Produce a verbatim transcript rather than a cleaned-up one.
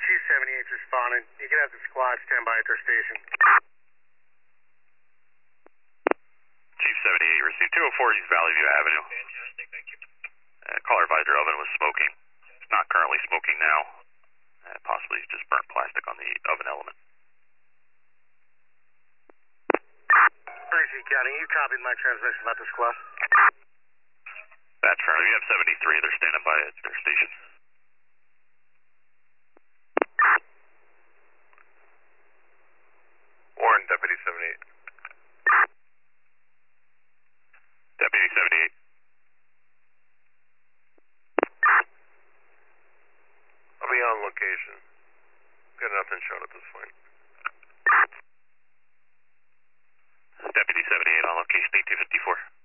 Chief seventy-eight's responding. You can have the squad stand by at their station. Chief seventy-eight received two oh four East Valley View Avenue. Fantastic, thank you. Uh, caller advisor oven was smoking. It's not currently smoking now. Uh, possibly just burnt plastic on the oven element. Tracy County, you copied my transmission about the squad? That's fair. You have seventy-three. They're standing by at their station. Warren, Deputy seventy-eight. Deputy seventy-eight. I'll be on location. Got nothing shown at this point. Deputy seventy-eight on location, eighteen fifty-four.